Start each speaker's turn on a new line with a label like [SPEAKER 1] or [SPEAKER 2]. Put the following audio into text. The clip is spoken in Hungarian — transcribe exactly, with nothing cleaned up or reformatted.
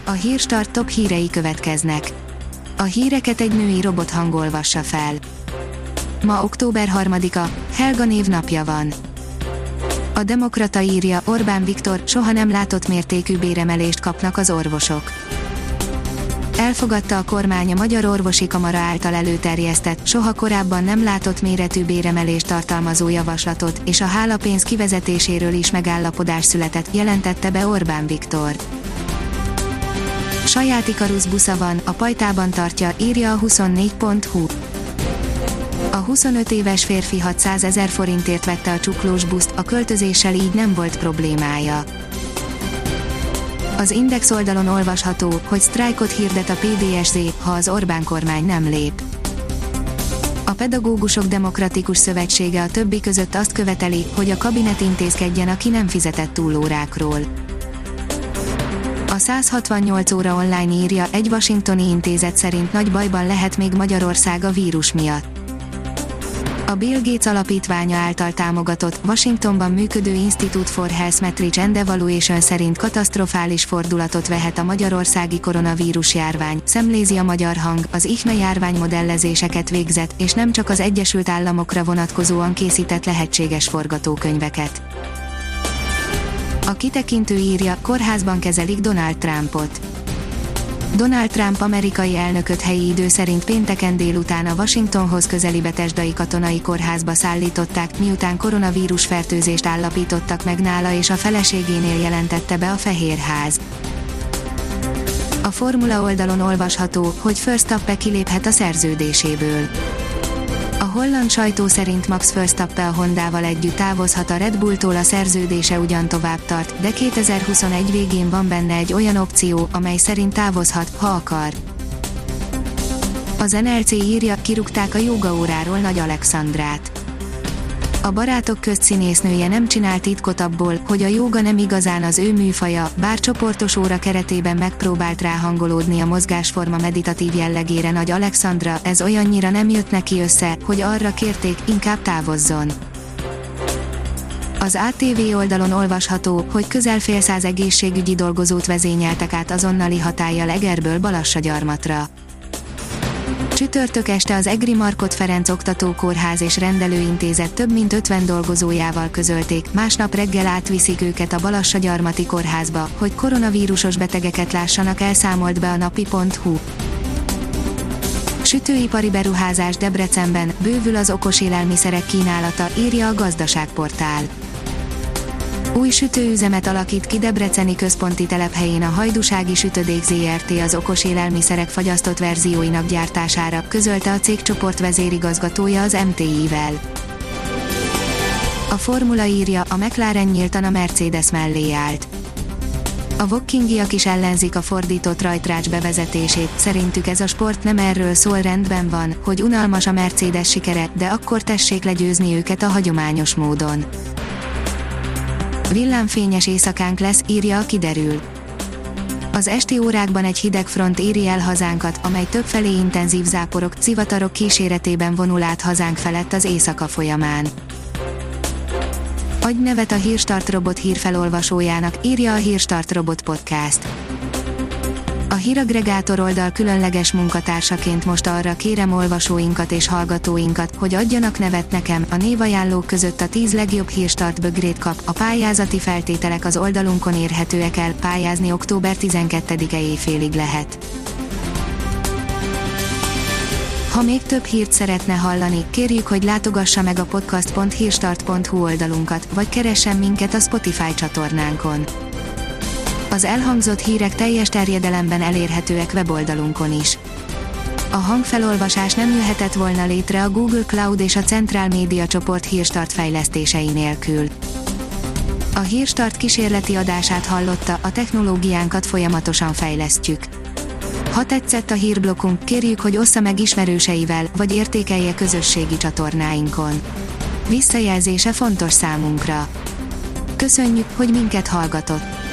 [SPEAKER 1] A Hírstart top hírei következnek. A híreket egy női robothang olvassa fel. Ma október harmadika, Helga névnapja van. A Demokrata írja, Orbán Viktor, soha nem látott mértékű béremelést kapnak az orvosok. Elfogadta a kormány a Magyar Orvosi Kamara által előterjesztett, soha korábban nem látott méretű béremelést tartalmazó javaslatot, és a hálapénz kivezetéséről is megállapodás született, jelentette be Orbán Viktor. Saját Ikarus busza van, a pajtában tartja, írja a huszonnégy pont hu. A huszonöt éves férfi hatszázezer forintért vette a csuklós buszt, a költözéssel így nem volt problémája. Az Index oldalon olvasható, hogy sztrájkot hirdet a pé dé es zé, ha az Orbán kormány nem lép. A Pedagógusok Demokratikus Szövetsége a többi között azt követeli, hogy a kabinet intézkedjen a ki nem fizetett túlórákról. A száz hatvannyolc óra online írja, egy washingtoni intézet szerint nagy bajban lehet még Magyarország a vírus miatt. A Bill Gates alapítványa által támogatott, Washingtonban működő Institute for Health Metrics and Evaluation szerint katasztrofális fordulatot vehet a magyarországi koronavírus járvány, szemlézi a Magyar Hang, az I H M E járvány modellezéseket végzett, és nem csak az Egyesült Államokra vonatkozóan készített lehetséges forgatókönyveket. A kitekintő írja, kórházban kezelik Donald Trumpot. Donald Trump amerikai elnököt helyi idő szerint pénteken délután a Washingtonhoz közeli Bethesdai katonai kórházba szállították, miután koronavírus fertőzést állapítottak meg nála és a feleségénél, jelentette be a Fehérház. A Formula oldalon olvasható, hogy Verstappen kiléphet a szerződéséből. A holland sajtó szerint Max Verstappen a Hondával együtt távozhat a Red Bulltól, a szerződése ugyan tovább tart, de kétezer-huszonegy végén van benne egy olyan opció, amely szerint távozhat, ha akar. Az en el cé írja, kirúgták a jógaóráról Nagy Alexandrát. A Barátok közt színésznője nem csinál titkot abból, hogy a jóga nem igazán az ő műfaja, bár csoportos óra keretében megpróbált ráhangolódni a mozgásforma meditatív jellegére Nagy Alexandra, ez olyannyira nem jött neki össze, hogy arra kérték, inkább távozzon. Az á té vé oldalon olvasható, hogy közel fél száz egészségügyi dolgozót vezényeltek át azonnali hatállyal Egerből Balassagyarmatra. Csütörtök este az Egri Markhot Ferenc Oktatókórház és Rendelőintézet több mint ötven dolgozójával közölték, másnap reggel átviszik őket a Balassagyarmati kórházba, hogy koronavírusos betegeket lássanak el, számolt be a napi pont hu. Sütőipari beruházás Debrecenben, bővül az okos élelmiszerek kínálata, írja a Gazdaságportál. Új sütőüzemet alakít ki debreceni központi telephelyén a Hajdúsági Sütödék zé er té az okos élelmiszerek fagyasztott verzióinak gyártására, közölte a cégcsoport vezérigazgatója az em té i-vel. A Formula írja, a McLaren nyíltan a Mercedes mellé állt. A Vokkingiak is ellenzik a fordított rajtrács bevezetését, szerintük ez a sport nem erről szól, rendben van, hogy unalmas a Mercedes sikere, de akkor tessék legyőzni őket a hagyományos módon. Villámfényes éjszakánk lesz, írja a Kiderül. Az esti órákban egy hideg front éri el hazánkat, amely többfelé intenzív záporok, zivatarok kíséretében vonul át hazánk felett az éjszaka folyamán. Adj nevet a Hírstart robot hírfelolvasójának, írja a Hírstart Robot Podcast. A híraggregátor oldal különleges munkatársaként most arra kérem olvasóinkat és hallgatóinkat, hogy adjanak nevet nekem, a névajánlók között a tíz legjobb Hírstart bögrét kap, a pályázati feltételek az oldalunkon érhetőek el, pályázni október tizenkettedike éjfélig lehet. Ha még több hírt szeretne hallani, kérjük, hogy látogassa meg a podcast pont hírstart pont hu oldalunkat, vagy keressen minket a Spotify csatornánkon. Az elhangzott hírek teljes terjedelemben elérhetőek weboldalunkon is. A hangfelolvasás nem jöhetett volna létre a Google Cloud és a Central Media csoport Hírstart fejlesztései nélkül. A Hírstart kísérleti adását hallotta, a technológiánkat folyamatosan fejlesztjük. Ha tetszett a hírblokkunk, kérjük, hogy ossza meg ismerőseivel, vagy értékelje közösségi csatornáinkon. Visszajelzése fontos számunkra. Köszönjük, hogy minket hallgatott!